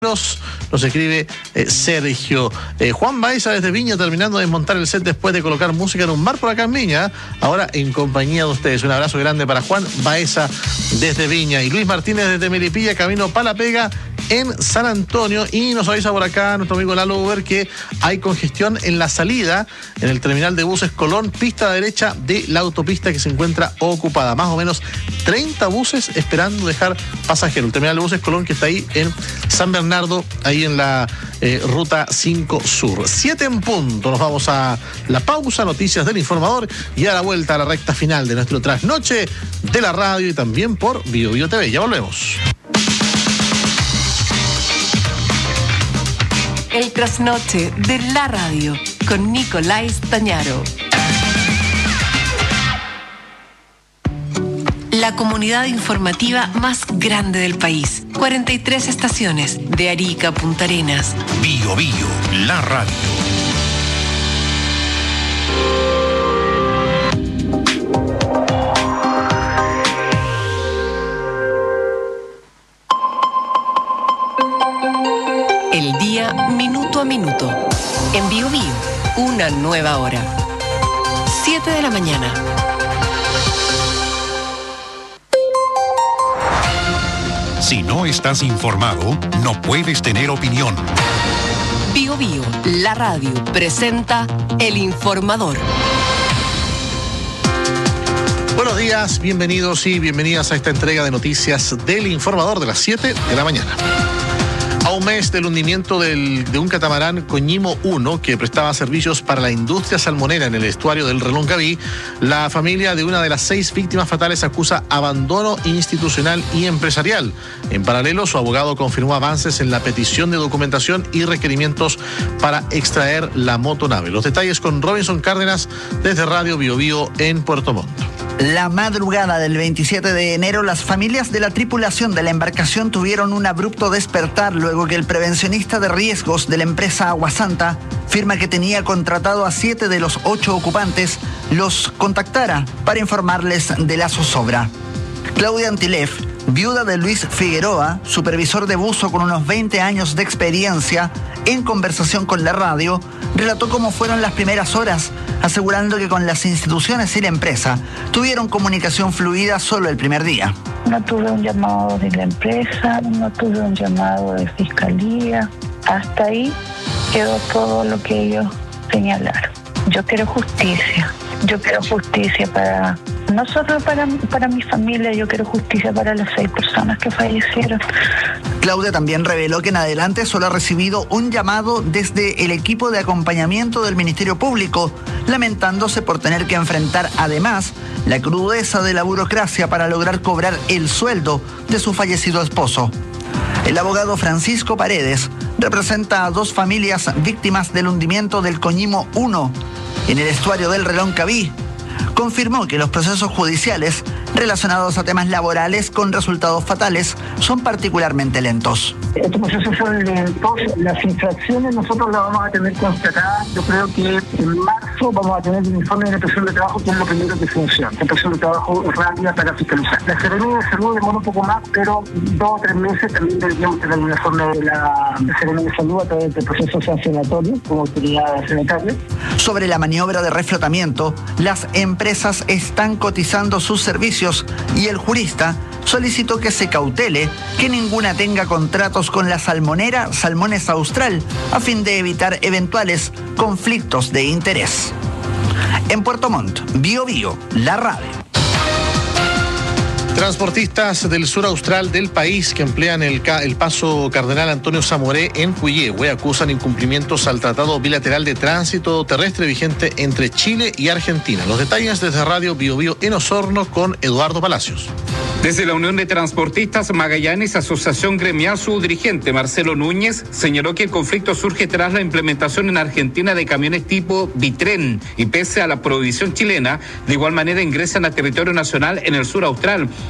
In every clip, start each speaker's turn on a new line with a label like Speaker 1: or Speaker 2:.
Speaker 1: Nos escribe Sergio. Juan Baeza desde Viña, terminando de desmontar el set después de colocar música en un bar por acá en Viña, ahora en compañía de ustedes. Un abrazo grande para Juan Baeza desde Viña. Y Luis Martínez desde Melipilla, camino para La Pega en San Antonio. Y nos avisa por acá nuestro amigo Lalo Uber que hay congestión en la salida en el terminal de buses Colón, pista derecha de la autopista que se encuentra ocupada. Más o menos 30 buses esperando dejar pasajeros. El terminal de buses Colón, que está ahí en San Bernardo, ahí en la ruta 5 Sur. 7 en punto. Nos vamos a la pausa, noticias del informador, y a la vuelta a la recta final de nuestro trasnoche de la radio y también por Bio Bio TV. Ya volvemos.
Speaker 2: El trasnoche de la radio con Nicolás Tañaro. La comunidad informativa más grande del país. 43 estaciones, de Arica a Punta Arenas.
Speaker 3: Bio Bio, la radio.
Speaker 2: El día minuto a minuto. En Bio Bio, una nueva hora. 7 de la mañana.
Speaker 3: Si no estás informado, no puedes tener opinión.
Speaker 2: Bio Bio, la radio, presenta El Informador.
Speaker 1: Buenos días, bienvenidos y bienvenidas a esta entrega de noticias del Informador de las 7 de la mañana. A un mes del hundimiento de un catamarán Coñimo 1 que prestaba servicios para la industria salmonera en el estuario del Reloncaví, la familia de una de las 6 víctimas fatales acusa abandono institucional y empresarial. En paralelo, su abogado confirmó avances en la petición de documentación y requerimientos para extraer la motonave. Los detalles con Robinson Cárdenas desde Radio Bio Bio en Puerto Montt.
Speaker 4: La madrugada del 27 de enero, las familias de la tripulación de la embarcación tuvieron un abrupto despertar luego que el prevencionista de riesgos de la empresa Aguasanta firma que tenía contratado a 7 de los 8 ocupantes, los contactara para informarles de la zozobra. Claudia Antilef, viuda de Luis Figueroa, supervisor de buzo con unos 20 años de experiencia, en conversación con la radio, relató cómo fueron las primeras horas, asegurando que con las instituciones y la empresa tuvieron comunicación fluida solo el primer día.
Speaker 5: No tuve un llamado de la empresa, no tuve un llamado de fiscalía. Hasta ahí quedó todo lo que ellos señalaron. Yo quiero justicia. Yo quiero justicia para, no solo para mi familia, yo quiero justicia para las 6 personas que fallecieron.
Speaker 4: Claudia también reveló que en adelante solo ha recibido un llamado desde el equipo de acompañamiento del Ministerio Público, lamentándose por tener que enfrentar además la crudeza de la burocracia para lograr cobrar el sueldo de su fallecido esposo. El abogado Francisco Paredes representa a 2 familias víctimas del hundimiento del Coñimo 1 en el estuario del Reloncaví. Confirmó que los procesos judiciales relacionados a temas laborales con resultados fatales son particularmente lentos.
Speaker 6: Estos procesos son lentos, las infracciones nosotros las vamos a tener constatadas. Yo creo que en marzo vamos a tener un informe de la inspección de trabajo, que es lo primero que funciona. La inspección de trabajo rápida para fiscalizar. La Seremía de Salud demora un poco más, pero 2 o 3 meses también deberíamos tener un informe de la Seremía de Salud a través del proceso sancionatorio como autoridad sanitaria.
Speaker 4: Sobre la maniobra de reflotamiento, las empresas están cotizando sus servicios y el jurista solicitó que se cautele que ninguna tenga contratos con la salmonera Salmones Austral a fin de evitar eventuales conflictos de interés. En Puerto Montt, Bio Bio, la radio.
Speaker 1: Transportistas del sur austral del país que emplean el paso Cardenal Antonio Zamoré en Puyehue acusan incumplimientos al Tratado Bilateral de Tránsito Terrestre vigente entre Chile y Argentina. Los detalles desde Radio Bio Bio en Osorno con Eduardo Palacios.
Speaker 7: Desde la Unión de Transportistas Magallanes, Asociación Gremial, su dirigente Marcelo Núñez señaló que el conflicto surge tras la implementación en Argentina de camiones tipo Bitren y pese a la prohibición chilena, de igual manera ingresan a territorio nacional en el sur austral.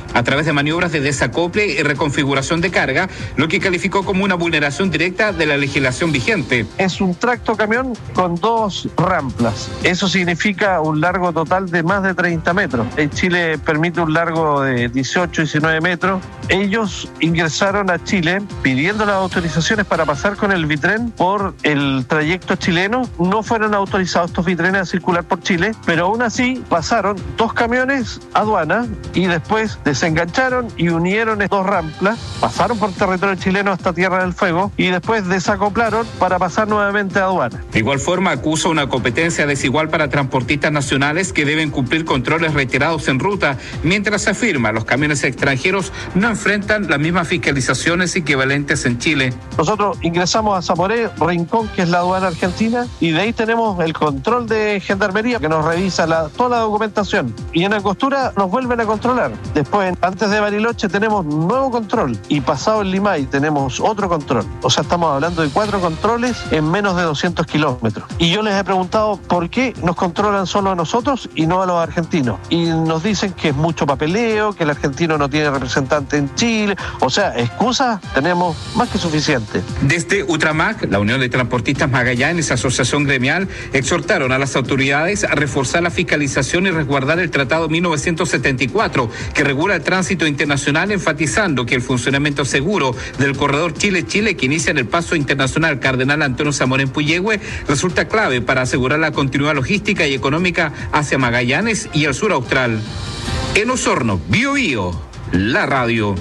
Speaker 7: a través de maniobras de desacople y reconfiguración de carga, lo que calificó como una vulneración directa de la legislación vigente.
Speaker 8: Es un tractocamión con 2 ramplas. Eso significa un largo total de más de 30 metros. En Chile permite un largo de 18, 19 metros. Ellos ingresaron a Chile pidiendo las autorizaciones para pasar con el Vitren por el trayecto chileno. No fueron autorizados estos Vitrenes a circular por Chile, pero aún así pasaron 2 camiones a aduana y después desengancharon y unieron 2 ramplas, pasaron por territorio chileno hasta Tierra del Fuego y después desacoplaron para pasar nuevamente a aduana.
Speaker 7: De igual forma, acusa una competencia desigual para transportistas nacionales que deben cumplir controles reiterados en ruta, mientras afirma los camiones extranjeros no enfrentan las mismas fiscalizaciones equivalentes en Chile.
Speaker 8: Nosotros ingresamos a Zamoré, Rincón, que es la aduana argentina, y de ahí tenemos el control de Gendarmería que nos revisa toda la documentación. Y en Angostura nos vuelven a controlar. Después, antes de Bariloche, tenemos nuevo control. Y pasado el Limay tenemos otro control. O sea, estamos hablando de 4 controles en menos de 200 kilómetros. Y yo les he preguntado por qué nos controlan solo a nosotros y no a los argentinos. Y nos dicen que es mucho papeleo, que el argentino no tiene representante en Chile. O sea, excusas tenemos más que suficiente.
Speaker 7: Desde Ultramac, la Unión de Transportistas Magallanes, asociación gremial, exhortaron a las autoridades a reforzar la fiscalización y resguardar el Tratado 1974, que regula el tránsito internacional, enfatizando que el funcionamiento seguro del corredor Chile-Chile, que inicia en el paso internacional Cardenal Antonio Zamora en Puyehue, resulta clave para asegurar la continuidad logística y económica hacia Magallanes y el sur austral. En Osorno, Bío Bío, la radio.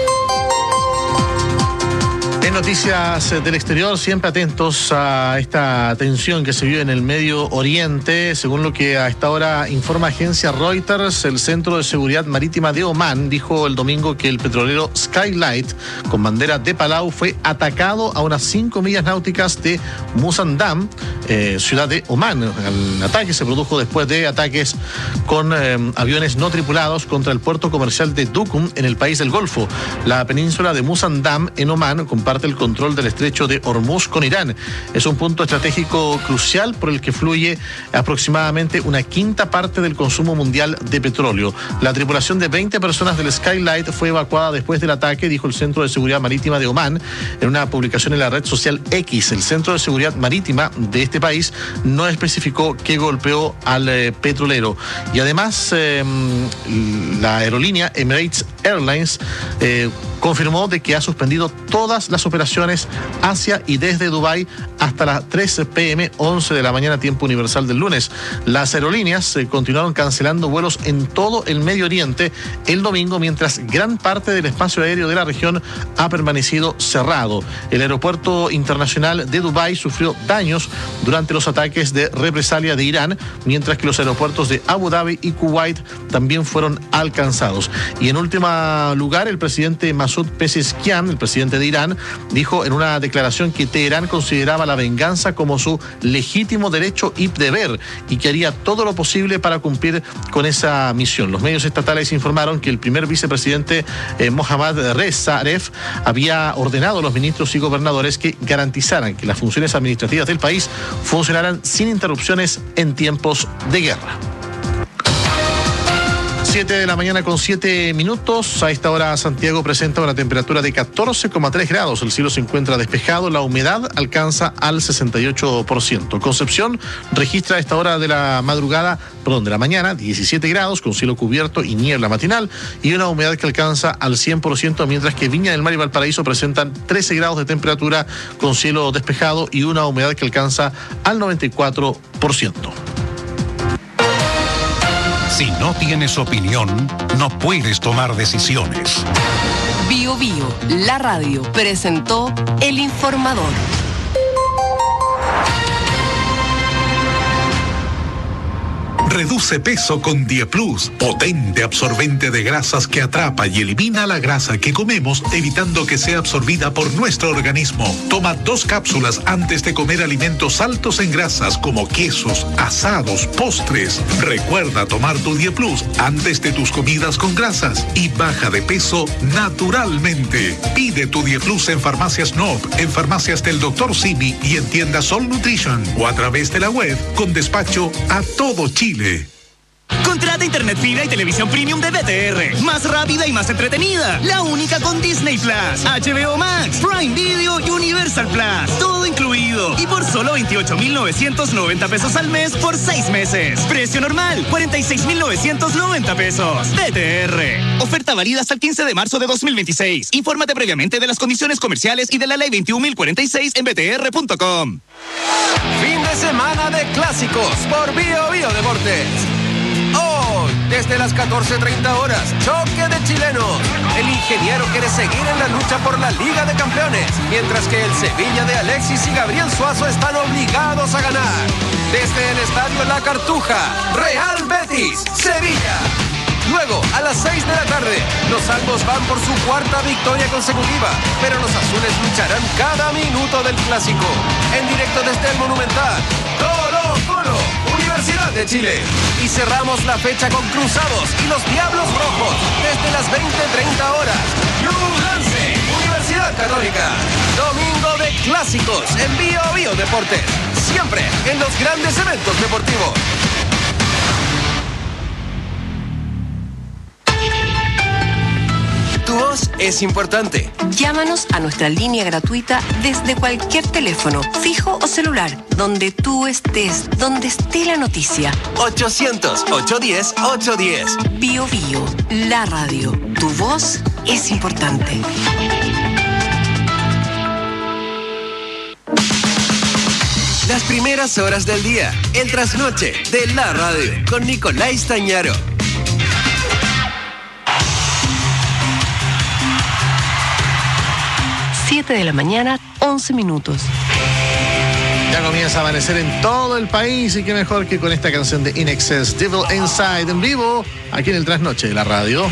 Speaker 1: En noticias del exterior, siempre atentos a esta tensión que se vio en el Medio Oriente. Según lo que a esta hora informa agencia Reuters, el Centro de Seguridad Marítima de Omán dijo el domingo que el petrolero Skylight, con bandera de Palau, fue atacado a unas 5 millas náuticas de Musandam, ciudad de Omán. El ataque se produjo después de ataques con aviones no tripulados contra el puerto comercial de Duqm en el país del Golfo. La península de Musandam en Omán comparte el control del estrecho de Hormuz con Irán. Es un punto estratégico crucial por el que fluye aproximadamente una quinta parte del consumo mundial de petróleo. La tripulación de 20 personas del Skylight fue evacuada después del ataque, dijo el Centro de Seguridad Marítima de Omán en una publicación en la red social X. El Centro de Seguridad Marítima de este país no especificó qué golpeó al petrolero. Y además, la aerolínea Emirates Airlines confirmó de que ha suspendido todas las operaciones hacia y desde Dubái hasta las 3 p.m. 11 de la mañana, tiempo universal del lunes. Las aerolíneas continuaron cancelando vuelos en todo el Medio Oriente el domingo, mientras gran parte del espacio aéreo de la región ha permanecido cerrado. El aeropuerto internacional de Dubái sufrió daños durante los ataques de represalia de Irán, mientras que los aeropuertos de Abu Dhabi y Kuwait también fueron alcanzados. Y en último lugar, el presidente Masoud Pezeshkian, el presidente de Irán, dijo en una declaración que Teherán consideraba la venganza como su legítimo derecho y deber y que haría todo lo posible para cumplir con esa misión. Los medios estatales informaron que el primer vicepresidente Mohammad Reza Aref había ordenado a los ministros y gobernadores que garantizaran que las funciones administrativas del país funcionaran sin interrupciones en tiempos de guerra. 7 de la mañana con 7 minutos. A esta hora Santiago presenta una temperatura de 14,3 grados. El cielo se encuentra despejado. La humedad alcanza al 68%. Concepción registra a esta hora de la mañana 17 grados con cielo cubierto y niebla matinal y una humedad que alcanza al 100%, mientras que Viña del Mar y Valparaíso presentan 13 grados de temperatura con cielo despejado y una humedad que alcanza al 94%.
Speaker 3: Si no tienes opinión, no puedes tomar decisiones.
Speaker 2: Bío Bío, la radio, presentó El Informador.
Speaker 9: Reduce peso con Dieplus, potente absorbente de grasas que atrapa y elimina la grasa que comemos, evitando que sea absorbida por nuestro organismo. Toma 2 cápsulas antes de comer alimentos altos en grasas como quesos, asados, postres. Recuerda tomar tu Dieplus antes de tus comidas con grasas y baja de peso naturalmente. Pide tu Dieplus en Farmacias Nob, en farmacias del Dr. Simi y en tiendas Sol Nutrition o a través de la web con despacho a todo Chile.
Speaker 10: Contrata internet fibra y televisión premium de BTR. Más rápida y más entretenida. La única con Disney Plus, HBO Max, Prime Video y Universal Plus. Todo incluido. Y por solo 28,990 pesos al mes por 6 meses. Precio normal, 46,990 pesos. BTR. Oferta válida hasta el 15 de marzo de 2026. Infórmate previamente de las condiciones comerciales y de la ley 21.046 en btr.com.
Speaker 11: Fin de semana de clásicos por Bio Deportes. Hoy, desde las 14:30 horas, choque de chilenos. El ingeniero quiere seguir en la lucha por la Liga de Campeones, mientras que el Sevilla de Alexis y Gabriel Suazo están obligados a ganar. Desde el Estadio La Cartuja, Real Betis, Sevilla. Luego, a las 6 de la tarde, los albos van por su cuarta victoria consecutiva, pero los azules lucharán cada minuto del clásico. En directo desde el Monumental, Colo-Colo, Universidad de Chile. Y cerramos la fecha con Cruzados y los Diablos Rojos, desde las 20:30 horas. Ñublense, Universidad Católica. Domingo de clásicos en Bio Deportes. Siempre en los grandes eventos deportivos. Tu voz es importante.
Speaker 2: Llámanos a nuestra línea gratuita desde cualquier teléfono, fijo o celular, donde tú estés, donde esté la noticia.
Speaker 11: 800-810-810.
Speaker 2: Bio, la radio. Tu voz es importante.
Speaker 11: Las primeras horas del día, el trasnoche de la radio, con Nicolás Tañaro.
Speaker 2: 7 de la mañana, 11 minutos.
Speaker 1: Ya comienza a amanecer en todo el país y qué mejor que con esta canción de In Excess, Devil Inside, en vivo, aquí en el Trasnoche de la radio.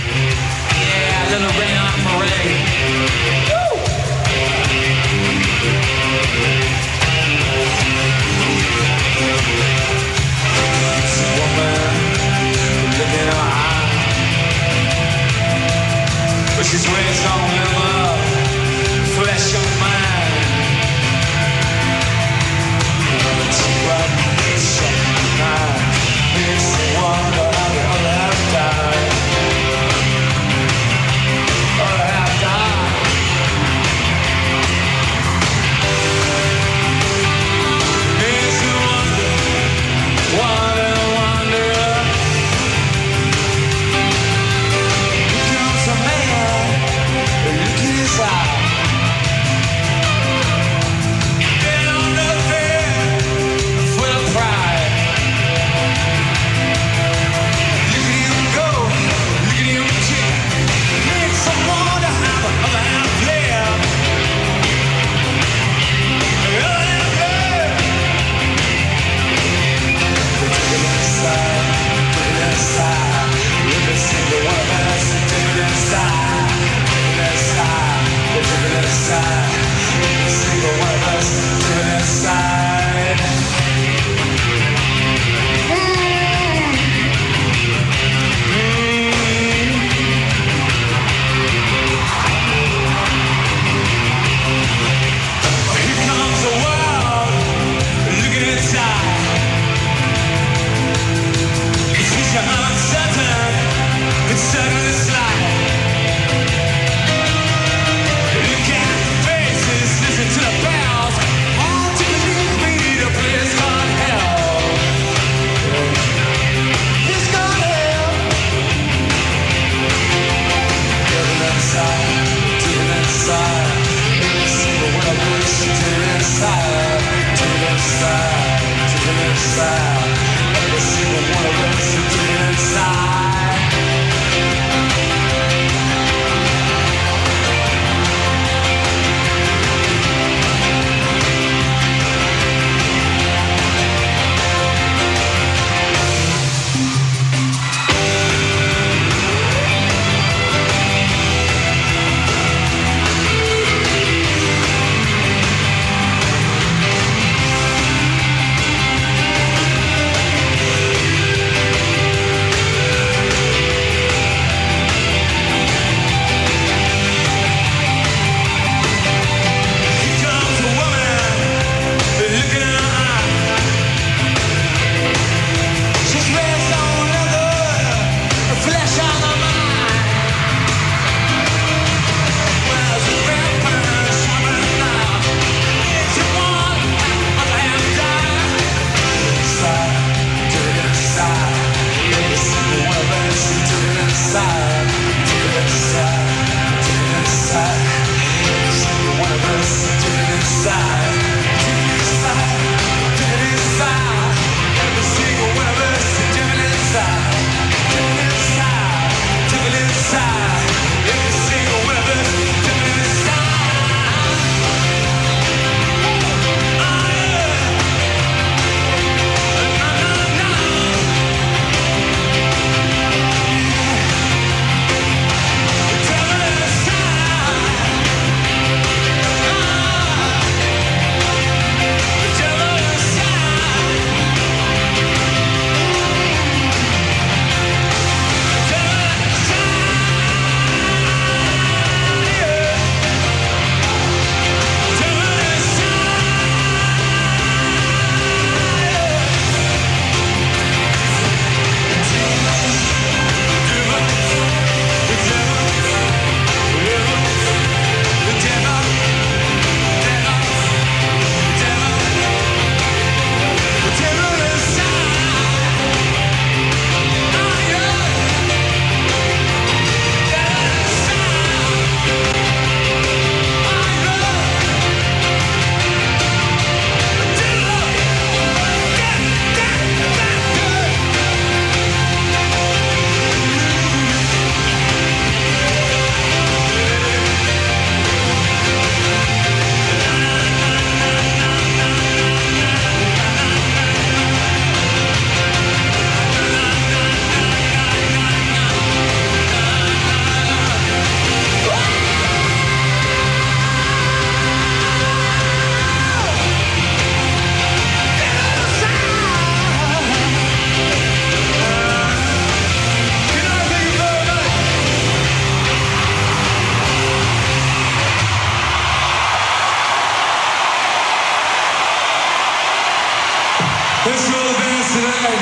Speaker 12: Let's go to dance tonight.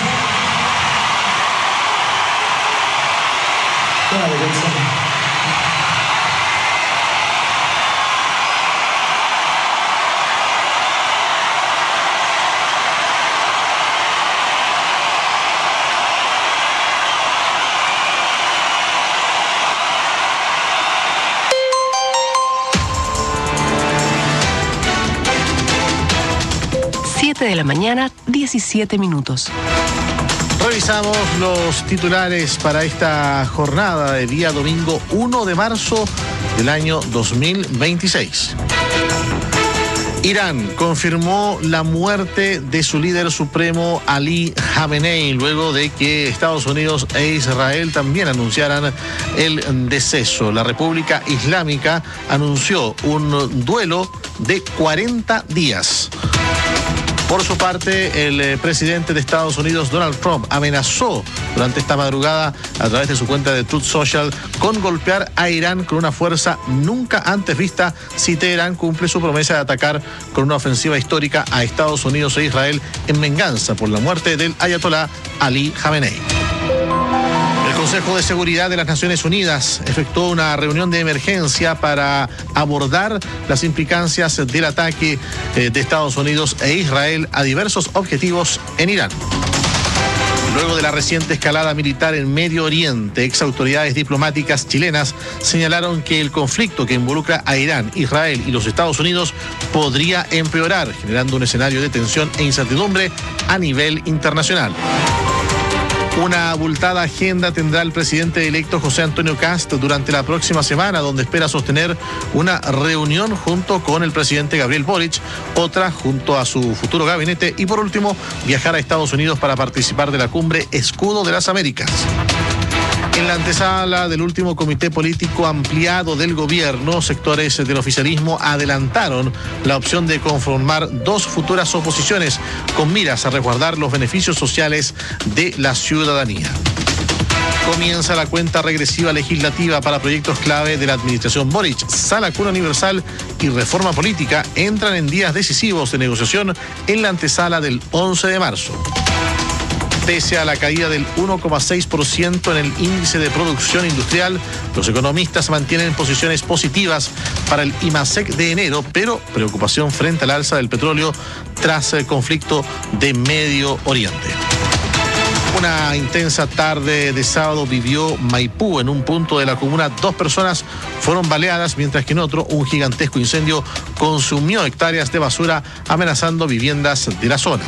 Speaker 12: Dale, Gonzalo.
Speaker 2: 7 de la mañana, 17 minutos.
Speaker 1: Revisamos los titulares para esta jornada de día domingo 1 de marzo del año 2026. Irán confirmó la muerte de su líder supremo Ali Khamenei luego de que Estados Unidos e Israel también anunciaran el deceso. La República Islámica anunció un duelo de 40 días. Por su parte, el presidente de Estados Unidos, Donald Trump, amenazó durante esta madrugada a través de su cuenta de Truth Social con golpear a Irán con una fuerza nunca antes vista si Teherán cumple su promesa de atacar con una ofensiva histórica a Estados Unidos e Israel en venganza por la muerte del ayatolá Ali Khamenei. El Consejo de Seguridad de las Naciones Unidas efectuó una reunión de emergencia para abordar las implicancias del ataque de Estados Unidos e Israel a diversos objetivos en Irán. Luego de la reciente escalada militar en Medio Oriente, exautoridades diplomáticas chilenas señalaron que el conflicto que involucra a Irán, Israel y los Estados Unidos podría empeorar, generando un escenario de tensión e incertidumbre a nivel internacional. Una abultada agenda tendrá el presidente electo José Antonio Kast durante la próxima semana, donde espera sostener una reunión junto con el presidente Gabriel Boric, otra junto a su futuro gabinete y por último viajar a Estados Unidos para participar de la cumbre Escudo de las Américas. En la antesala del último comité político ampliado del gobierno, sectores del oficialismo adelantaron la opción de conformar dos futuras oposiciones con miras a resguardar los beneficios sociales de la ciudadanía. Comienza la cuenta regresiva legislativa para proyectos clave de la administración Boric. Sala Cuna Universal y Reforma Política entran en días decisivos de negociación en la antesala del 11 de marzo. Pese a la caída del 1,6% en el índice de producción industrial, los economistas mantienen posiciones positivas para el IMASEC de enero, pero preocupación frente al alza del petróleo tras el conflicto de Medio Oriente. Una intensa tarde de sábado vivió Maipú. En un punto de la comuna, 2 personas fueron baleadas, mientras que en otro, un gigantesco incendio consumió hectáreas de basura, amenazando viviendas de la zona.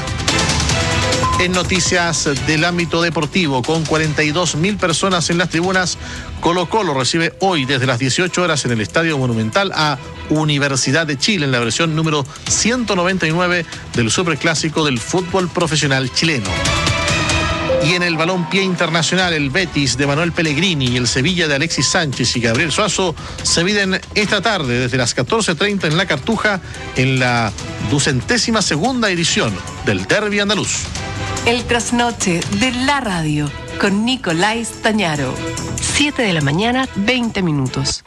Speaker 1: En noticias del ámbito deportivo, con 42.000 personas en las tribunas, Colo-Colo recibe hoy desde las 18 horas en el Estadio Monumental a Universidad de Chile en la versión número 199 del Superclásico del fútbol profesional chileno. Y en el balompié internacional, el Betis de Manuel Pellegrini y el Sevilla de Alexis Sánchez y Gabriel Suazo se miden esta tarde desde las 14:30 en La Cartuja en la 202ª edición del Derbi andaluz.
Speaker 2: El trasnoche de la radio con Nicolás Tañaro. 7 de la mañana, 20 minutos.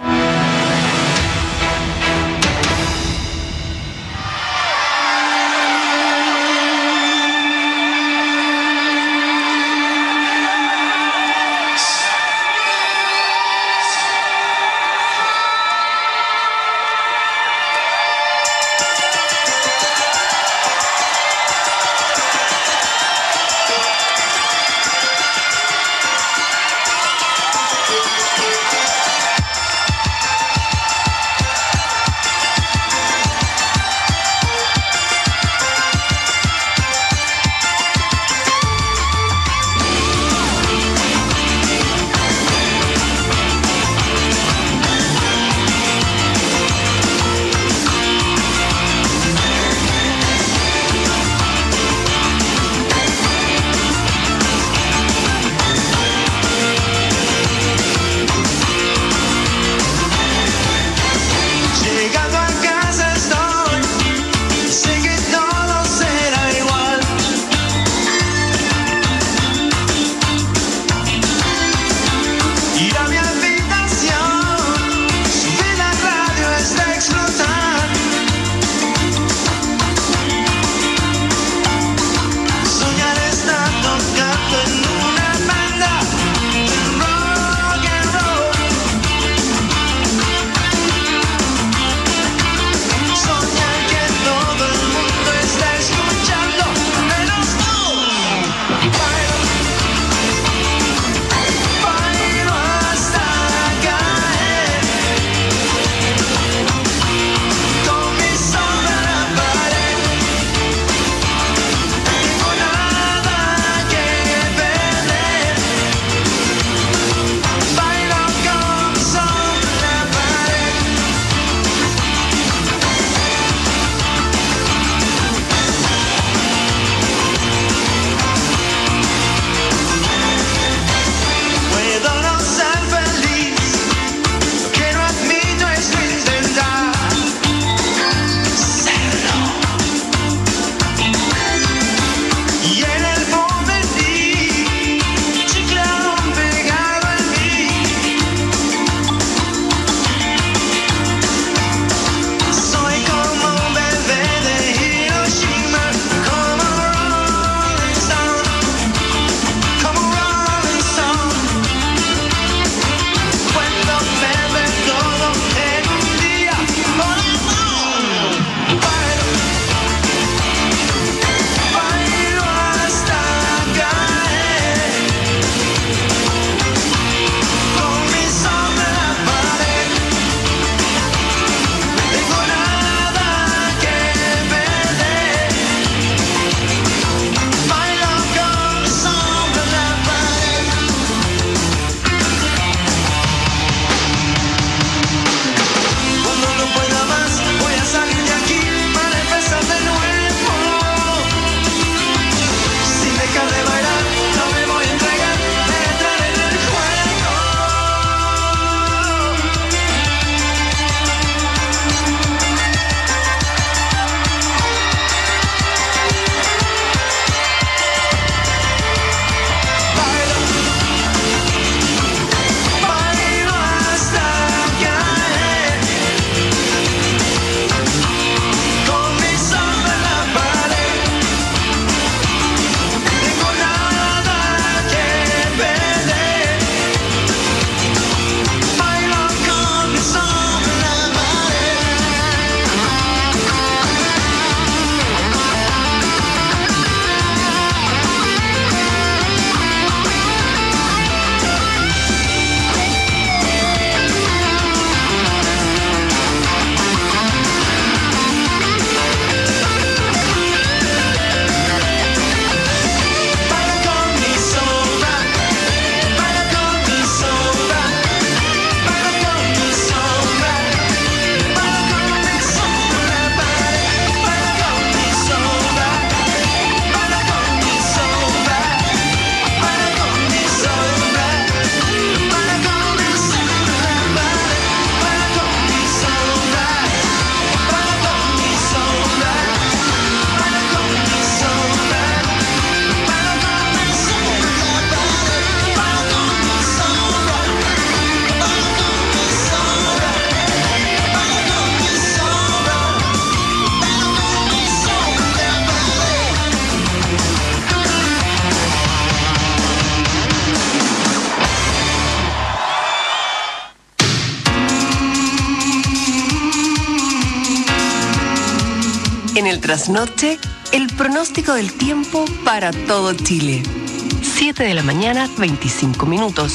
Speaker 2: el trasnoche, el pronóstico del tiempo para todo Chile. 7 de la mañana, 25 minutos.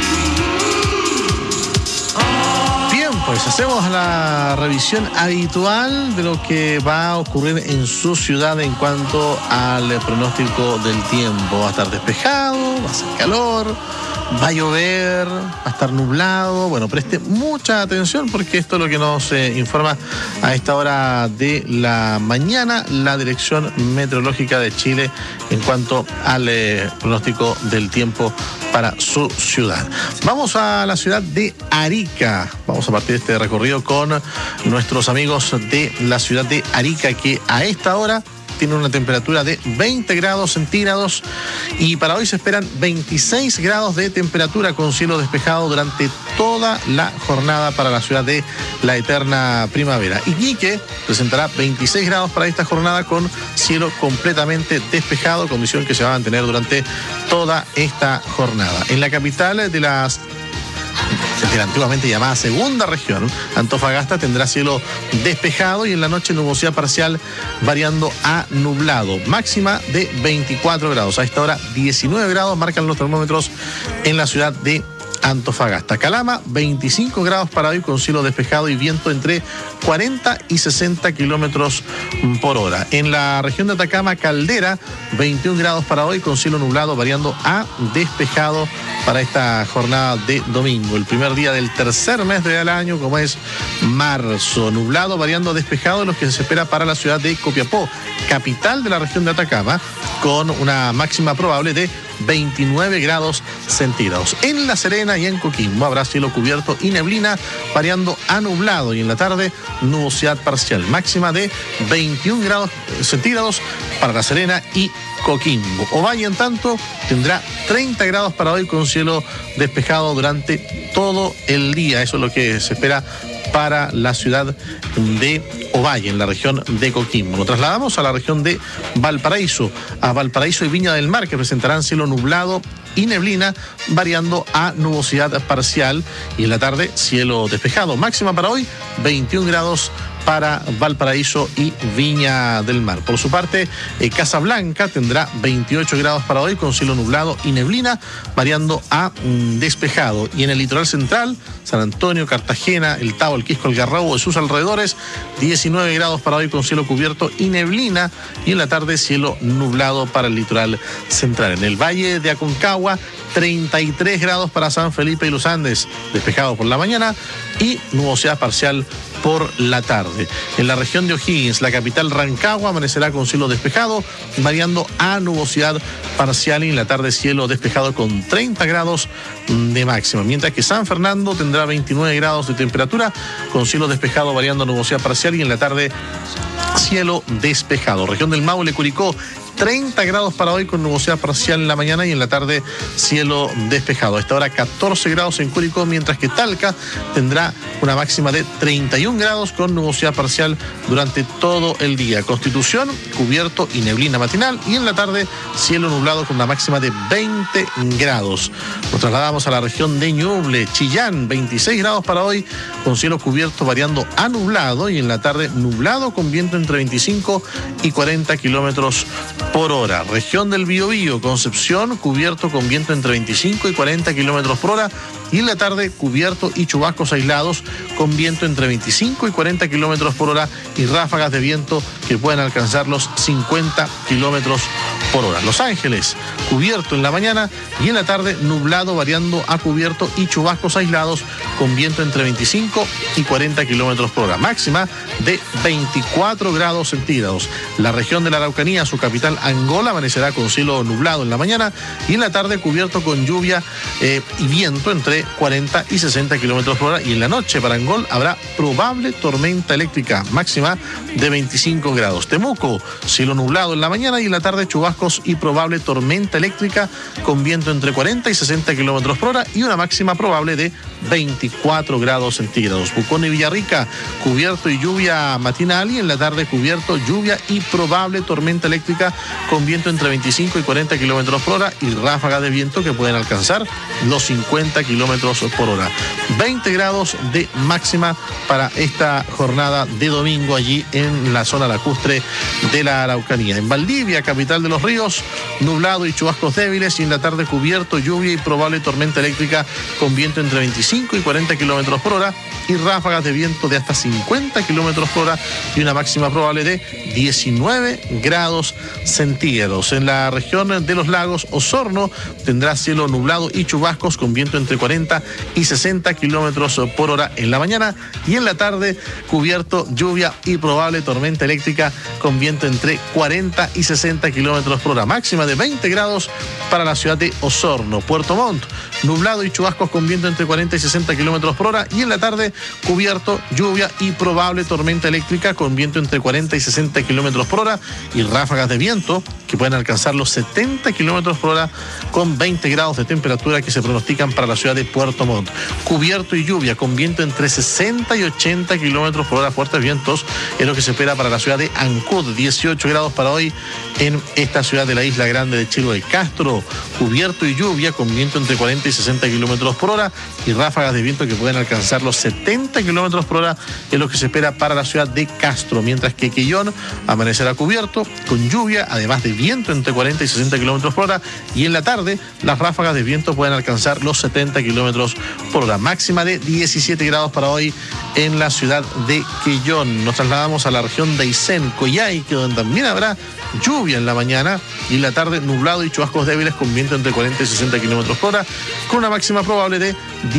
Speaker 1: Bien, pues hacemos la revisión habitual de lo que va a ocurrir en su ciudad en cuanto al pronóstico del tiempo. Va a estar despejado, va a hacer calor, va a llover, va a estar nublado. Bueno, preste mucha atención porque esto es lo que nos informa a esta hora de la mañana la Dirección Meteorológica de Chile en cuanto al pronóstico del tiempo para su ciudad. Vamos a la ciudad de Arica. Vamos a partir este recorrido con nuestros amigos de la ciudad de Arica, que a esta hora tiene una temperatura de 20 grados centígrados y para hoy se esperan 26 grados de temperatura con cielo despejado durante toda la jornada para la ciudad de la eterna primavera. Iquique presentará 26 grados para esta jornada con cielo completamente despejado, condición que se va a mantener durante toda esta jornada. En la capital de la antiguamente llamada segunda región, Antofagasta tendrá cielo despejado y en la noche nubosidad parcial variando a nublado, máxima de 24 grados. A esta hora 19 grados marcan los termómetros en la ciudad de Antofagasta. Calama, 25 grados para hoy con cielo despejado y viento entre 40 y 60 kilómetros por hora. En la región de Atacama, Caldera, 21 grados para hoy con cielo nublado variando a despejado para esta jornada de domingo. El primer día del tercer mes del año, como es marzo. Nublado variando a despejado, lo que se espera para la ciudad de Copiapó, capital de la región de Atacama, con una máxima probable de 29 grados centígrados. En La Serena y en Coquimbo habrá cielo cubierto y neblina variando a nublado y en la tarde nubosidad parcial, máxima de 21 grados centígrados para La Serena y Coquimbo. Ovalle, en tanto, tendrá 30 grados para hoy con cielo despejado durante todo el día. Eso es lo que se espera para la ciudad de Ovalle, en la región de Coquimbo. Nos trasladamos a la región de Valparaíso, a Valparaíso y Viña del Mar, que presentarán cielo nublado y neblina, variando a nubosidad parcial y en la tarde cielo despejado. Máxima para hoy, 21 grados para Valparaíso y Viña del Mar. Por su parte, Casablanca tendrá 28 grados para hoy con cielo nublado y neblina, variando a despejado. Y en el litoral central, San Antonio, Cartagena, El Tabo, El Quisco, El Garrobo y sus alrededores, 19 grados para hoy con cielo cubierto y neblina, y en la tarde cielo nublado para el litoral central. En el Valle de Aconcagua, 33 grados para San Felipe y los Andes, despejado por la mañana y nubosidad parcial por la tarde. En la región de O'Higgins, la capital Rancagua, amanecerá con cielo despejado, variando a nubosidad parcial y en la tarde cielo despejado con 30 grados de máxima. Mientras que San Fernando tendrá 29 grados de temperatura, con cielo despejado variando a nubosidad parcial y en la tarde cielo despejado. Región del Maule, Curicó, 30 grados para hoy con nubosidad parcial en la mañana y en la tarde cielo despejado. A esta hora 14 grados en Curicó, mientras que Talca tendrá una máxima de 31 grados con nubosidad parcial durante todo el día. Constitución, cubierto y neblina matinal y en la tarde cielo nublado con una máxima de 20 grados. Nos trasladamos a la región de Ñuble, Chillán, 26 grados para hoy con cielo cubierto variando a nublado y en la tarde nublado con viento entre 25 y 40 kilómetros por hora. Región del Biobío, Concepción, cubierto con viento entre 25 y 40 kilómetros por hora y en la tarde cubierto y chubascos aislados con viento entre 25 y 40 kilómetros por hora y ráfagas de viento que pueden alcanzar los 50 kilómetros por hora. Los Ángeles, cubierto en la mañana y en la tarde nublado variando a cubierto y chubascos aislados con viento entre 25 y 40 kilómetros por hora. Máxima de 24 grados centígrados. La región de la Araucanía, su capital Angola, amanecerá con cielo nublado en la mañana y en la tarde cubierto con lluvia y viento entre 40 y 60 kilómetros por hora y en la noche para Angol habrá probable tormenta eléctrica, máxima de 25 grados. Temuco, cielo nublado en la mañana y en la tarde chubascos y probable tormenta eléctrica con viento entre 40 y 60 kilómetros por hora y una máxima probable de 20 24 grados centígrados. Pucón y Villarrica, cubierto y lluvia matinal, y en la tarde cubierto, lluvia y probable tormenta eléctrica con viento entre 25 y 40 kilómetros por hora y ráfagas de viento que pueden alcanzar los 50 kilómetros por hora. 20 grados de máxima para esta jornada de domingo allí en la zona lacustre de la Araucanía. En Valdivia, capital de los ríos, nublado y chubascos débiles, y en la tarde cubierto, lluvia y probable tormenta eléctrica con viento entre 25 y 40 kilómetros por hora y ráfagas de viento de hasta 50 kilómetros por hora y una máxima probable de 19 grados centígrados. En la región de los lagos, Osorno tendrá cielo nublado y chubascos con viento entre 40 y 60 kilómetros por hora en la mañana, y en la tarde cubierto, lluvia y probable tormenta eléctrica con viento entre 40 y 60 kilómetros por hora. Máxima de 20 grados para la ciudad de Osorno. Puerto Montt, nublado y chubascos con viento entre 40 y 60 kilómetros por hora, y en la tarde cubierto, lluvia y probable tormenta eléctrica con viento entre 40 y 60 kilómetros por hora y ráfagas de viento que pueden alcanzar los 70 kilómetros por hora con 20 grados de temperatura que se pronostican para la ciudad de Puerto Montt. Cubierto y lluvia con viento entre 60 y 80 kilómetros por hora, fuertes vientos, es lo que se espera para la ciudad de Ancud. 18 grados para hoy en esta ciudad de la Isla Grande de Chiloé. Castro, cubierto y lluvia con viento entre 40 y 60 kilómetros por hora y ráfagas de viento que pueden alcanzar los 70 kilómetros por hora, es lo que se espera para la ciudad de Castro. Mientras que Quillón amanecerá cubierto con lluvia, además de viento entre 40 y 60 kilómetros por hora, y en la tarde las ráfagas de viento pueden alcanzar los 70 kilómetros por hora. Máxima de 17 grados para hoy en la ciudad de Quillón. Nos trasladamos a la región de Aysén, Coyhaique, donde también habrá lluvia en la mañana y en la tarde nublado y chubascos débiles con viento entre 40 y 60 kilómetros por hora, con una máxima probable de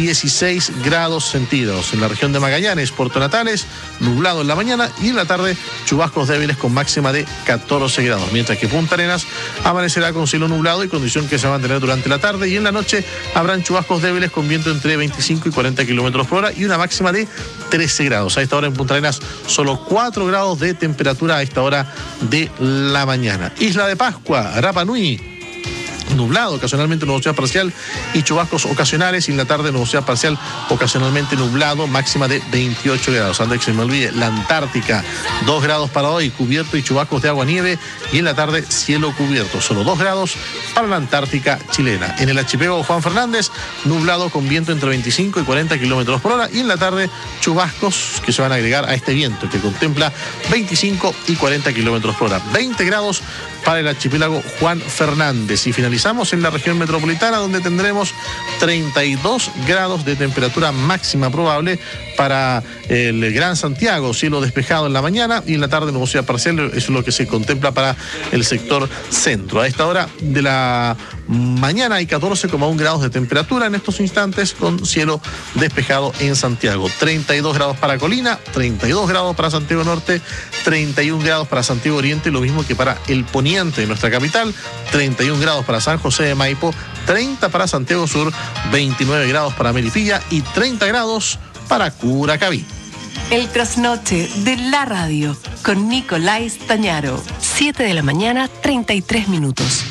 Speaker 1: 16 grados centígrados. En la región de Magallanes, Puerto Natales, nublado en la mañana y en la tarde chubascos débiles con máxima de 14 grados. Mientras que Punta Arenas amanecerá con cielo nublado y condición que se va a mantener durante la tarde, y en la noche habrán chubascos débiles con viento entre 25 y 40 kilómetros por hora y una máxima de 13 grados. A esta hora en Punta Arenas solo 4 grados de temperatura a esta hora de la mañana. Isla de Pascua, Rapa Nui, nublado, ocasionalmente nubosidad parcial y chubascos ocasionales, y en la tarde nubosidad parcial, ocasionalmente nublado, máxima de 28 grados. Antes que se me olvide, la Antártica, 2 grados para hoy, cubierto y chubascos de agua nieve, y en la tarde cielo cubierto, solo 2 grados para la Antártica chilena. En el archipiélago Juan Fernández, nublado con viento entre 25 y 40 kilómetros por hora, y en la tarde chubascos que se van a agregar a este viento que contempla 25 y 40 kilómetros por hora. 20 grados para el archipiélago Juan Fernández. Y finalizamos en la región metropolitana, donde tendremos 32 grados de temperatura máxima probable para el Gran Santiago, cielo despejado en la mañana y en la tarde nubosidad parcial, eso es lo que se contempla para el sector centro. A esta hora de la mañana hay 14,1 grados de temperatura en estos instantes, con cielo despejado en Santiago. 32 grados para Colina, 32 grados para Santiago Norte, 31 grados para Santiago Oriente, lo mismo que para el poniente de nuestra capital, 31 grados para San José de Maipo, 30 para Santiago Sur, 29 grados para Melipilla y 30 grados para Curacaví.
Speaker 2: El trasnoche de la radio con Nicolás Tañaro. 7 de la mañana, 33 minutos.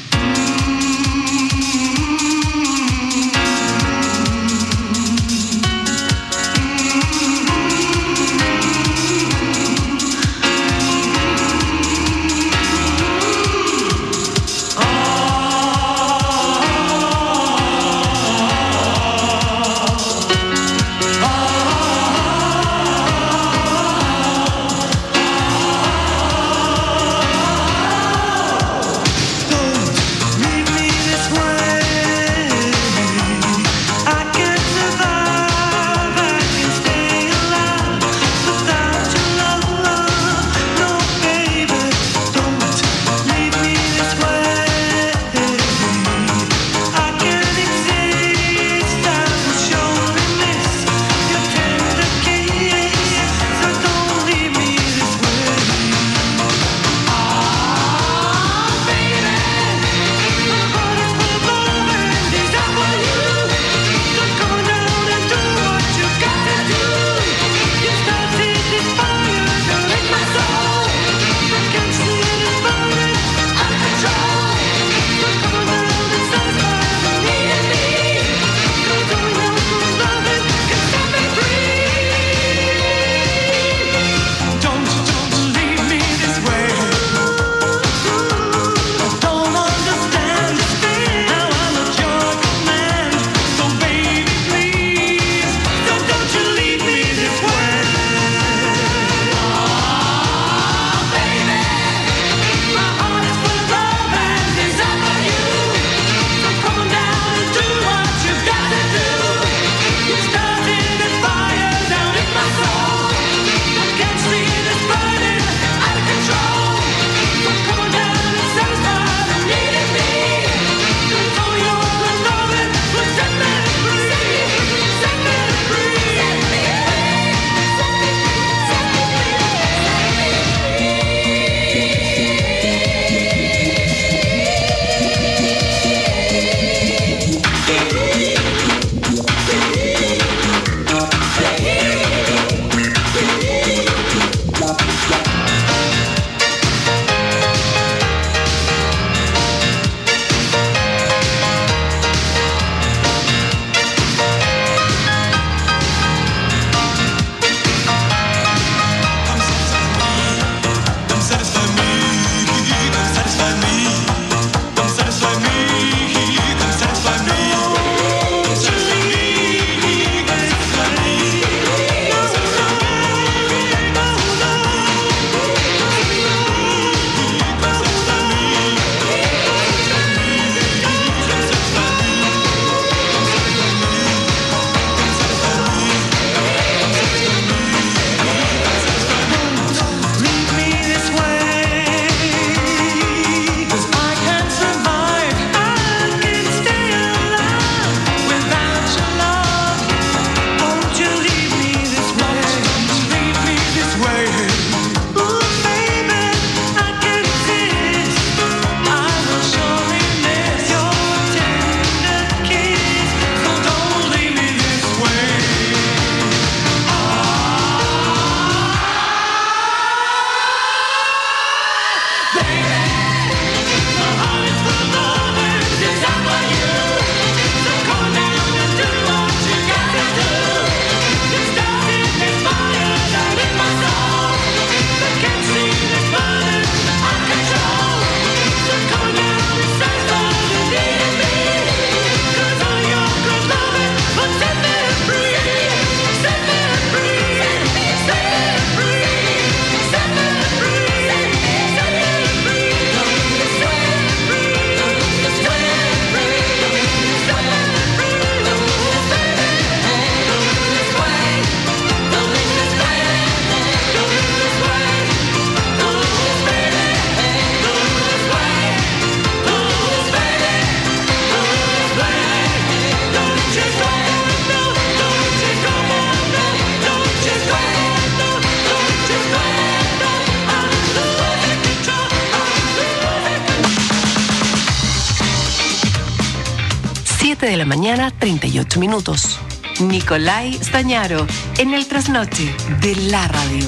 Speaker 2: 7 de la mañana, 38 minutos. Nicolai Stañaro, en el trasnoche de la radio.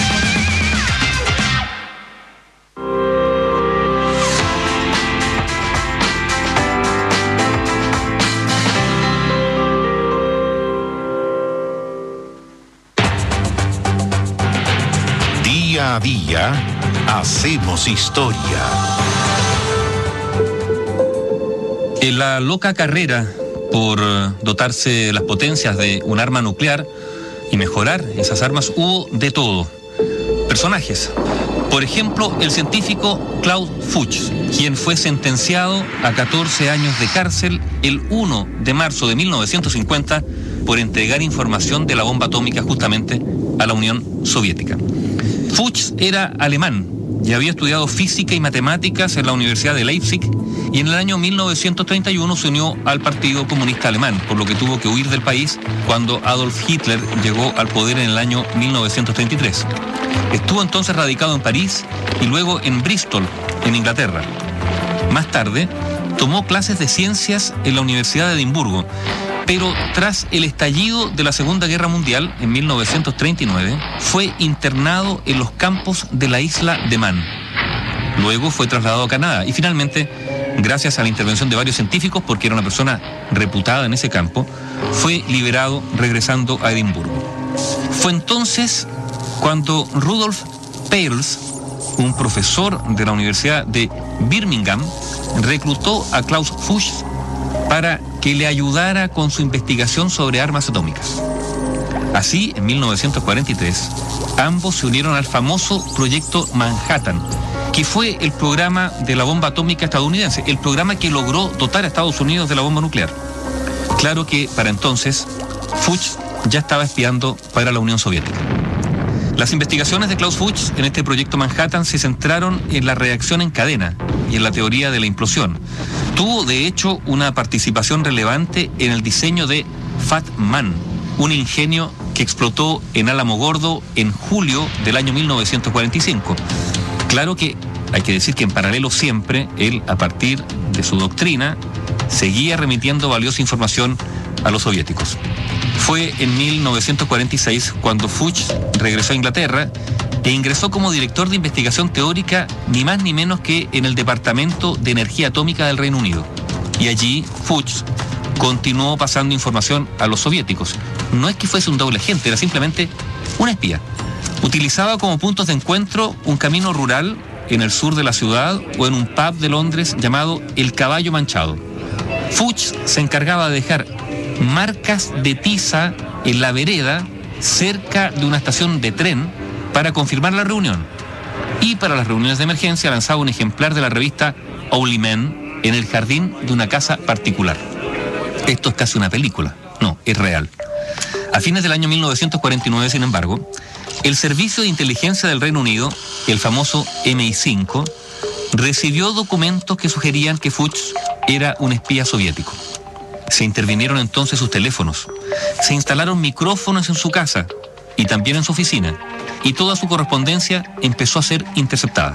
Speaker 3: Día a día, hacemos historia.
Speaker 13: En la loca carrera por dotarse las potencias de un arma nuclear y mejorar esas armas, hubo de todo. Personajes. Por ejemplo, el científico Klaus Fuchs, quien fue sentenciado a 14 años de cárcel el 1 de marzo de 1950 por entregar información de la bomba atómica justamente a la Unión Soviética. Fuchs era alemán y había estudiado física y matemáticas en la Universidad de Leipzig, y en el año 1931 se unió al Partido Comunista Alemán, por lo que tuvo que huir del país cuando Adolf Hitler llegó al poder en el año 1933. Estuvo entonces radicado en París y luego en Bristol, en Inglaterra. Más tarde, tomó clases de ciencias en la Universidad de Edimburgo, pero tras el estallido de la Segunda Guerra Mundial, en 1939, fue internado en los campos de la isla de Man. Luego fue trasladado a Canadá y finalmente, gracias a la intervención de varios científicos, porque era una persona reputada en ese campo, fue liberado regresando a Edimburgo. Fue entonces cuando Rudolf Peierls, un profesor de la Universidad de Birmingham, reclutó a Klaus Fuchs para que le ayudara con su investigación sobre armas atómicas. Así, en 1943, ambos se unieron al famoso Proyecto Manhattan, que fue el programa de la bomba atómica estadounidense, el programa que logró dotar a Estados Unidos de la bomba nuclear. Claro que para entonces, Fuchs ya estaba espiando para la Unión Soviética. Las investigaciones de Klaus Fuchs en este Proyecto Manhattan se centraron en la reacción en cadena y en la teoría de la implosión. Tuvo, de hecho, una participación relevante en el diseño de Fat Man, un ingenio que explotó en Alamogordo en julio del año 1945. Claro que hay que decir que en paralelo siempre, él, a partir de su doctrina, seguía remitiendo valiosa información a los soviéticos. Fue en 1946 cuando Fuchs regresó a Inglaterra e ingresó como director de investigación teórica ni más ni menos que en el Departamento de Energía Atómica del Reino Unido. Y allí Fuchs continuó pasando información a los soviéticos. No es que fuese un doble agente, era simplemente un espía. Utilizaba como puntos de encuentro un camino rural en el sur de la ciudad o en un pub de Londres llamado El Caballo Manchado. Fuchs se encargaba de dejar marcas de tiza en la vereda cerca de una estación de tren para confirmar la reunión. Y para las reuniones de emergencia lanzaba un ejemplar de la revista Only Men en el jardín de una casa particular. Esto es casi una película. No, es real. A fines del año 1949, sin embargo, el Servicio de Inteligencia del Reino Unido, el famoso MI5, recibió documentos que sugerían que Fuchs era un espía soviético. Se intervinieron entonces sus teléfonos, se instalaron micrófonos en su casa y también en su oficina, y toda su correspondencia empezó a ser interceptada.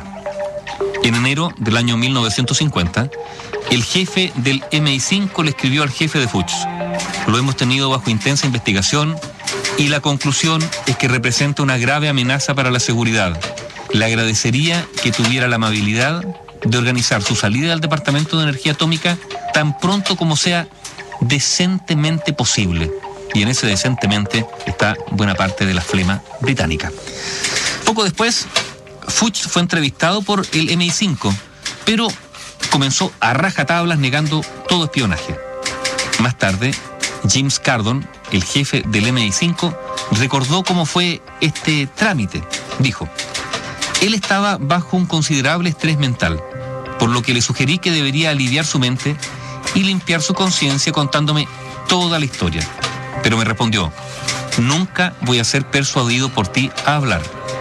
Speaker 13: En enero del año 1950, el jefe del MI5 le escribió al jefe de Fuchs: lo hemos tenido bajo intensa investigación y la conclusión es que representa una grave amenaza para la seguridad. Le agradecería que tuviera la amabilidad de organizar su salida del Departamento de Energía Atómica tan pronto como sea decentemente posible. Y en ese decentemente está buena parte de la flema británica. Poco después, Fuchs fue entrevistado por el MI5, pero comenzó a rajatablas negando todo espionaje. Más tarde, James Cardon, el jefe del MI5, recordó cómo fue este trámite. Dijo: él estaba bajo un considerable estrés mental, por lo que le sugerí que debería aliviar su mente y limpiar su conciencia contándome toda la historia. Pero me respondió: nunca voy a ser persuadido por ti a hablar.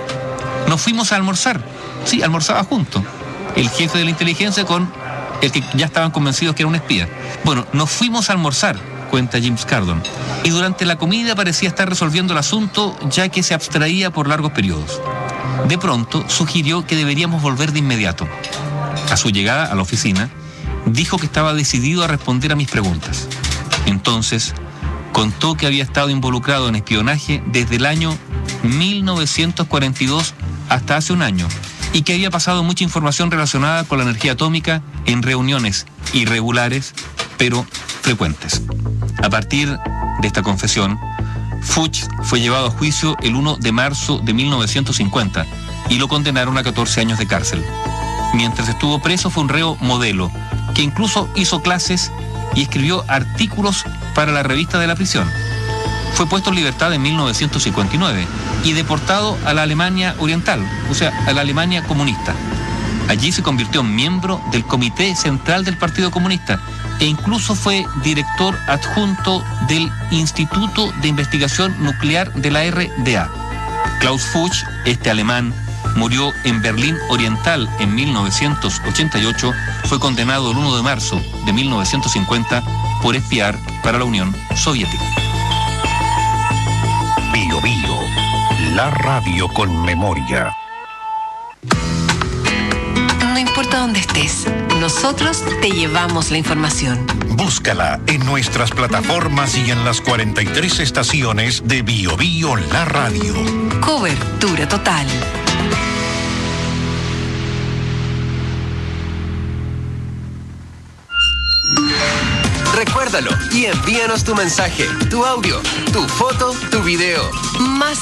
Speaker 13: Nos fuimos a almorzar. Sí, almorzaba juntos el jefe de la inteligencia con el que ya estaban convencidos que era un espía. Bueno, nos fuimos a almorzar, cuenta James Cardon, y durante la comida parecía estar resolviendo el asunto, ya que se abstraía por largos periodos. De pronto sugirió que deberíamos volver de inmediato. A su llegada a la oficina, dijo que estaba decidido a responder a mis preguntas. Entonces, contó que había estado involucrado en espionaje desde el año 1942 hasta hace un año y que había pasado mucha información relacionada con la energía atómica en reuniones irregulares, pero frecuentes. A partir de esta confesión, Fuchs fue llevado a juicio el 1 de marzo de 1950 y lo condenaron a 14 años de cárcel. Mientras estuvo preso fue un reo modelo, que incluso hizo clases y escribió artículos para la revista de la prisión. Fue puesto en libertad en 1959 y deportado a la Alemania Oriental, o sea, a la Alemania comunista. Allí se convirtió en miembro del Comité Central del Partido Comunista e incluso fue director adjunto del Instituto de Investigación Nuclear de la RDA. Klaus Fuchs, este alemán, murió en Berlín Oriental en 1988, fue condenado el 1 de marzo de 1950 por espiar para la Unión Soviética.
Speaker 3: Bio Bio, la radio con memoria.
Speaker 2: No importa dónde estés, nosotros te llevamos la información.
Speaker 3: Búscala en nuestras plataformas y en las 43 estaciones de Bio Bio, la radio.
Speaker 2: Cobertura total.
Speaker 11: Recuérdalo y envíanos tu mensaje, tu audio, tu foto, tu video.
Speaker 2: Más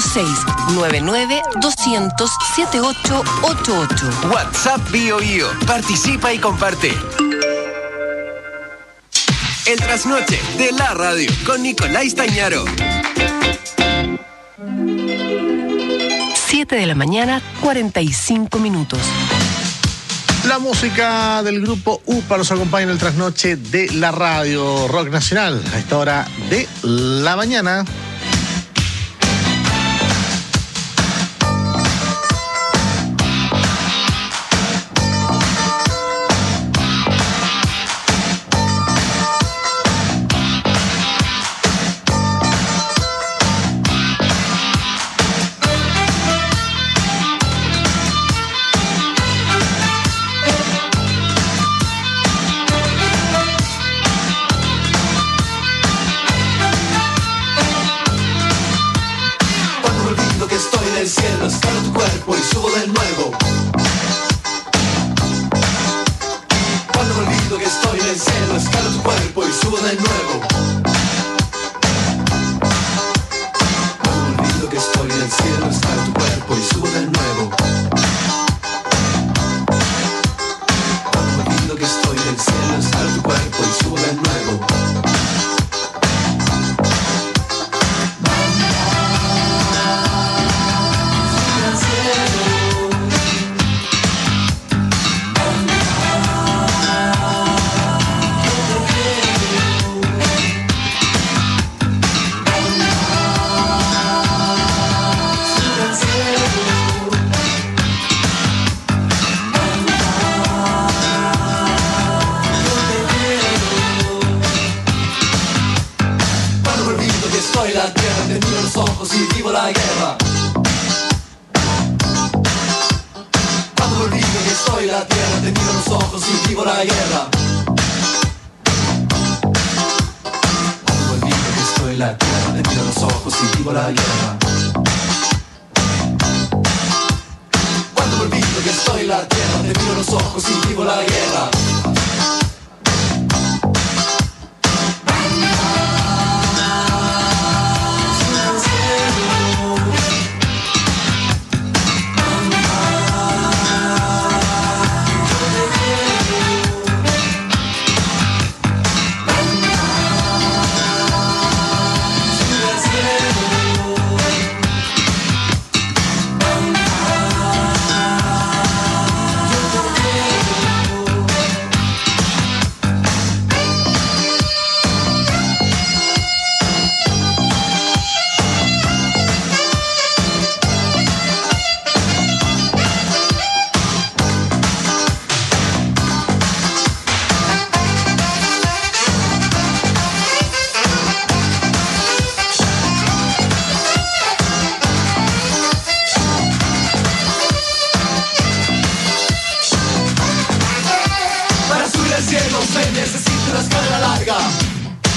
Speaker 2: 56-99-200-7888.
Speaker 11: WhatsApp Bio Bio. Participa y comparte. El trasnoche de la radio con Nicolás Tañaro.
Speaker 2: 7 de la mañana, 45 minutos.
Speaker 1: La música del grupo UPA nos acompaña en el trasnoche de la radio Rock Nacional a esta hora de la mañana.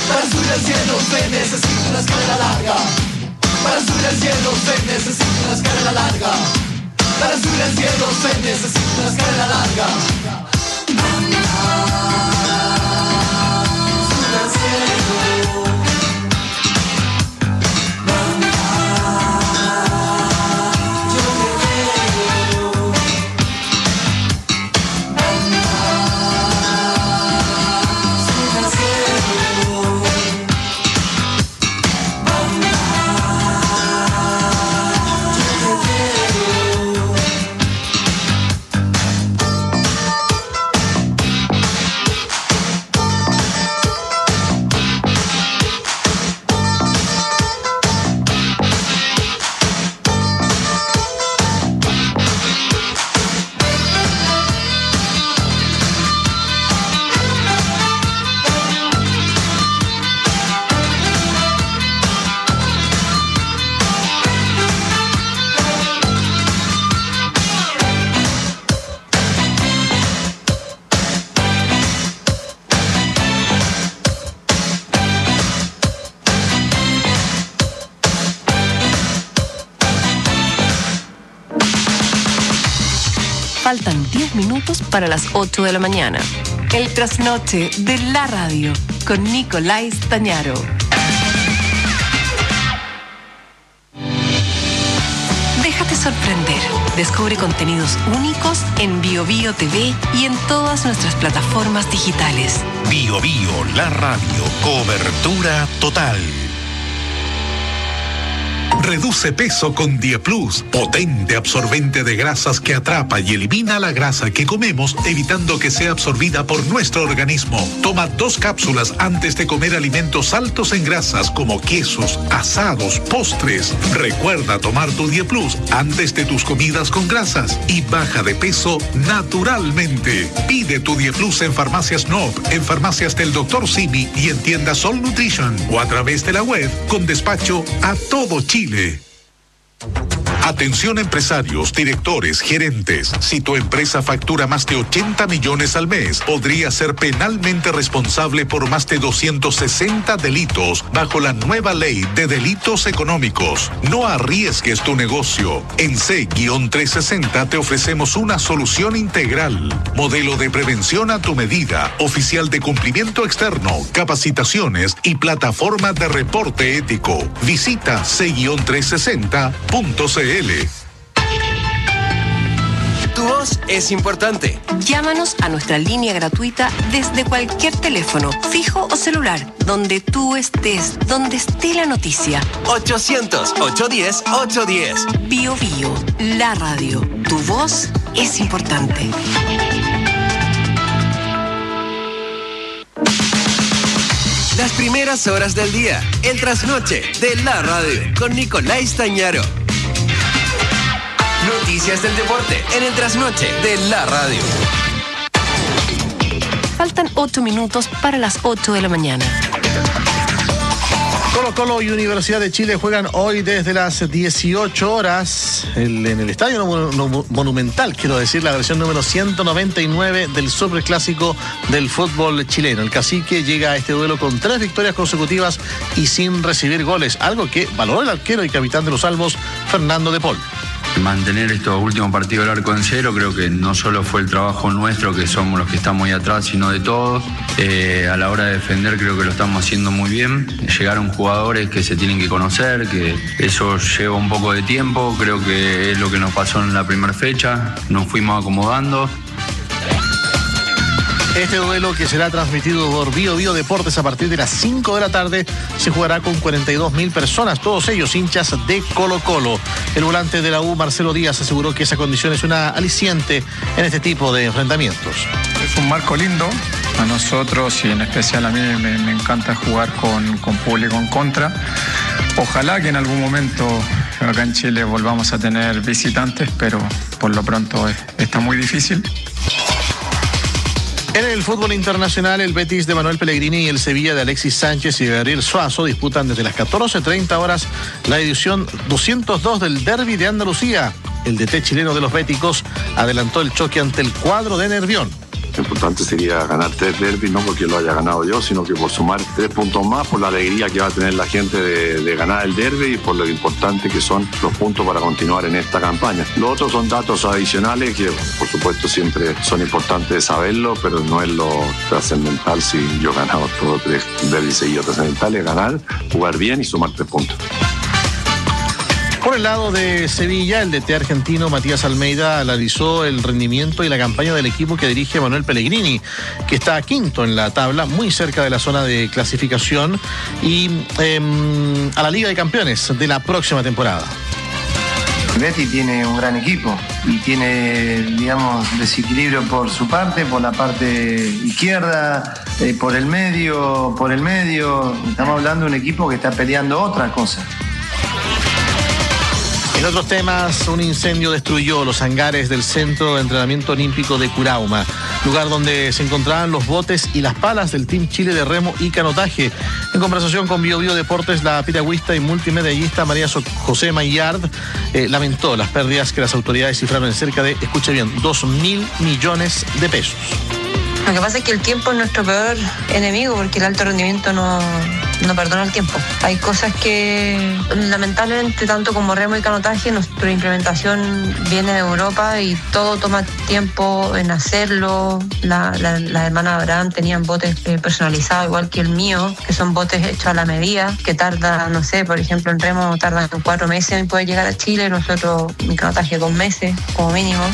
Speaker 14: Para subir al cielo se necesita una escalera larga. Para subir al cielo se necesita una escalera larga. Para subir al cielo se necesita una escalera larga. Sube al cielo.
Speaker 2: Faltan 10 minutos para las 8 de la mañana. El trasnoche de la radio con Nicolás Stañaro. Déjate sorprender. Descubre contenidos únicos en BioBio TV y en todas nuestras plataformas digitales.
Speaker 3: BioBio, la radio, cobertura total. Reduce peso con Dieplus, potente absorbente de grasas que atrapa y elimina la grasa que comemos, evitando que sea absorbida por nuestro organismo. Toma 2 cápsulas antes de comer alimentos altos en grasas como quesos, asados, postres. Recuerda tomar tu Dieplus antes de tus comidas con grasas y baja de peso naturalmente. Pide tu Dieplus en Farmacias Nob, en farmacias del Dr. Simi y en tiendas Sol Nutrition o a través de la web con despacho a todo Chile. Atención empresarios, directores, gerentes. Si tu empresa factura más de 80 millones al mes, podría ser penalmente responsable por más de 260 delitos bajo la nueva ley de delitos económicos. No arriesgues tu negocio. En C-360 te ofrecemos una solución integral. Modelo de prevención a tu medida, oficial de cumplimiento externo, capacitaciones y plataforma de reporte ético. Visita C-360.cl.
Speaker 11: Tu voz es importante.
Speaker 2: Llámanos a nuestra línea gratuita desde cualquier teléfono, fijo o celular, donde tú estés, donde esté la noticia.
Speaker 11: 800-810-810.
Speaker 2: Bio Bio, la radio. Tu voz es importante.
Speaker 11: Las primeras horas del día, el trasnoche de la radio con Nicolás Stañaro. Noticias del deporte en el trasnoche de la radio.
Speaker 2: Faltan 8 minutos para las 8 de la mañana.
Speaker 1: Colo-Colo y Universidad de Chile juegan hoy desde las 18 horas en el Estadio Monumental, quiero decir, la versión número 199 del Superclásico del fútbol chileno. El Cacique llega a este duelo con 3 victorias consecutivas y sin recibir goles, algo que valoró el arquero y capitán de los Albos, Fernando de Paul.
Speaker 15: Mantener estos últimos partidos del arco en cero, creo que no solo fue el trabajo nuestro, que somos los que estamos ahí atrás, sino de todos. A la hora de defender creo que lo estamos haciendo muy bien. Llegaron jugadores que se tienen que conocer, que eso lleva un poco de tiempo, creo que es lo que nos pasó en la primera fecha, nos fuimos acomodando.
Speaker 1: Este duelo, que será transmitido por BioBio Deportes a partir de las 5 de la tarde, se jugará con 42.000 personas, todos ellos hinchas de Colo-Colo. El volante de la U, Marcelo Díaz, aseguró que esa condición es una aliciente en este tipo de enfrentamientos.
Speaker 16: Es un marco lindo. A nosotros y en especial a mí me encanta jugar con público en contra. Ojalá que en algún momento acá en Chile volvamos a tener visitantes, pero por lo pronto está muy difícil.
Speaker 1: En el fútbol internacional, el Betis de Manuel Pellegrini y el Sevilla de Alexis Sánchez y Gabriel Suazo disputan desde las 14:30 horas la edición 202 del Derbi de Andalucía. El DT chileno de los béticos adelantó el choque ante el cuadro de Nervión.
Speaker 17: Lo importante sería ganar 3 derbis, no porque lo haya ganado yo, sino que por sumar 3 puntos más, por la alegría que va a tener la gente de ganar el derbi y por lo importante que son los puntos para continuar en esta campaña. Los otros son datos adicionales que, por supuesto, siempre son importantes de saberlo, pero no es lo trascendental si yo he ganado todos 3 derbis seguidos. Trascendental es ganar, jugar bien y sumar 3 puntos.
Speaker 1: Por el lado de Sevilla, el DT argentino Matías Almeida analizó el rendimiento y la campaña del equipo que dirige Manuel Pellegrini, que está quinto en la tabla, muy cerca de la zona de clasificación y a la Liga de Campeones de la próxima temporada.
Speaker 18: Betis tiene un gran equipo y tiene, digamos, desequilibrio por su parte, por la parte izquierda, por el medio. Estamos hablando de un equipo que está peleando otra cosa.
Speaker 1: En otros temas, un incendio destruyó los hangares del Centro de Entrenamiento Olímpico de Curauma, lugar donde se encontraban los botes y las palas del Team Chile de remo y canotaje. En conversación con Bio Bio Deportes, la piragüista y multimedallista María José Maillard lamentó las pérdidas que las autoridades cifraron en cerca de, escuche bien, 2.000 millones de pesos.
Speaker 19: Lo que pasa es que el tiempo es nuestro peor enemigo, porque el alto rendimiento no perdona el tiempo. Hay cosas que, lamentablemente, tanto como remo y canotaje, nuestra implementación viene de Europa y todo toma tiempo en hacerlo. Las hermanas Abraham tenían botes personalizados, igual que el mío, que son botes hechos a la medida, que tarda, no sé, por ejemplo, en remo tardan 4 meses en poder llegar a Chile, nosotros en canotaje 2 meses, como mínimo.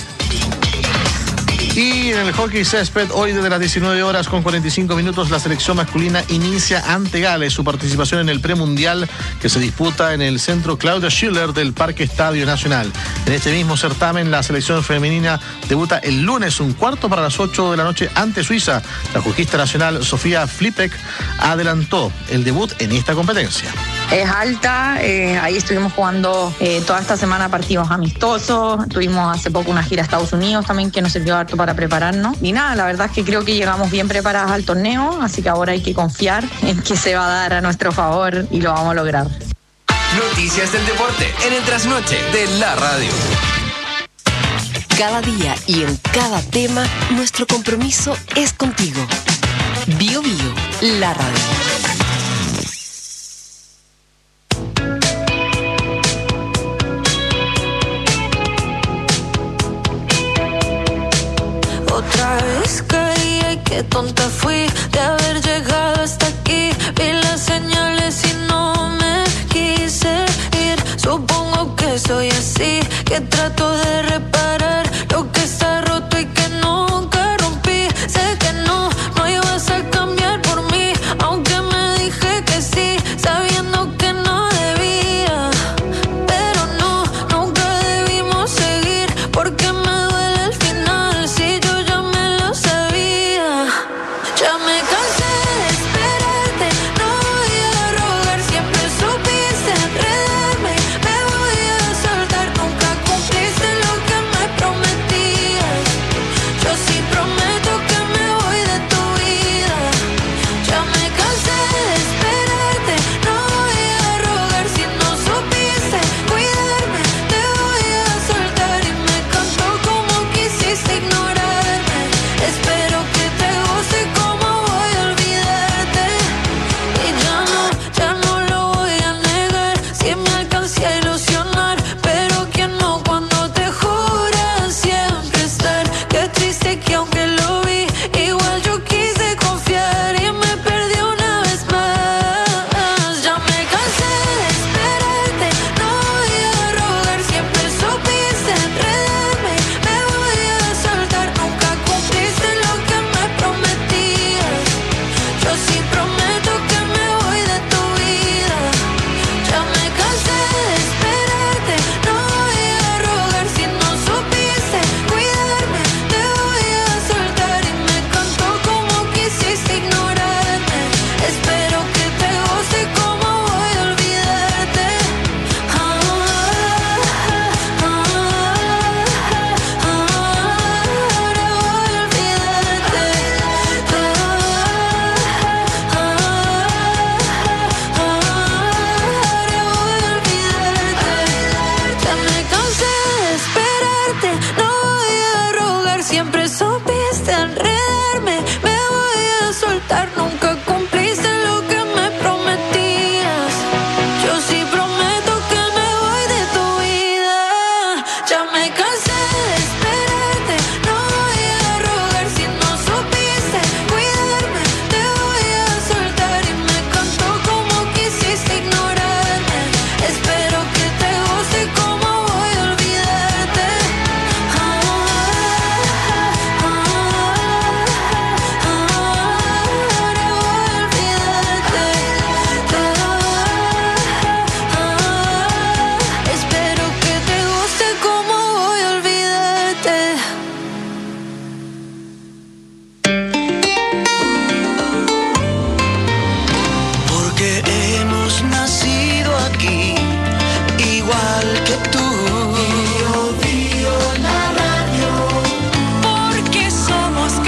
Speaker 1: Y en el hockey césped, hoy desde las 19 horas con 45 minutos, la selección masculina inicia ante Gales su participación en el premundial que se disputa en el centro Claudia Schiller del Parque Estadio Nacional. En este mismo certamen, la selección femenina debuta el lunes, 1:15 para las 8 de la noche ante Suiza. La jurista nacional Sofía Flipek adelantó el debut en esta competencia.
Speaker 20: Es alta, ahí estuvimos jugando toda esta semana partidos amistosos, tuvimos hace poco una gira a Estados Unidos también que nos sirvió harto para prepararnos. Y nada, la verdad es que creo que llegamos bien preparadas al torneo, así que ahora hay que confiar en que se va a dar a nuestro favor y lo vamos a lograr.
Speaker 11: Noticias del deporte en el trasnoche de la radio.
Speaker 2: Cada día y en cada tema, nuestro compromiso es contigo. Bio Bio, la radio.
Speaker 21: Otra vez caí, ay, qué tonta fui de haber llegado hasta aquí. Vi las señales y no me quise ir. Supongo que soy así, que trato de reparar lo que está roto y que nunca rompí. Sé que no ibas a cambiar por mí, aunque me dije que sí, sabiendo que no debía. Pero no, nunca debimos seguir, porque me duele el final. Si yo ya me lo sabía, ya me cansé de esperarte. No voy a rogar, siempre supiste enredarme. Me voy a soltar, nunca cumpliste lo que me prometías. Yo sí prometo que me voy de tu vida. Ya me cansé de esperarte. No voy a rogar si no supiste cuidarme. Te voy a soltar y me cantó como quisiste ignorarme.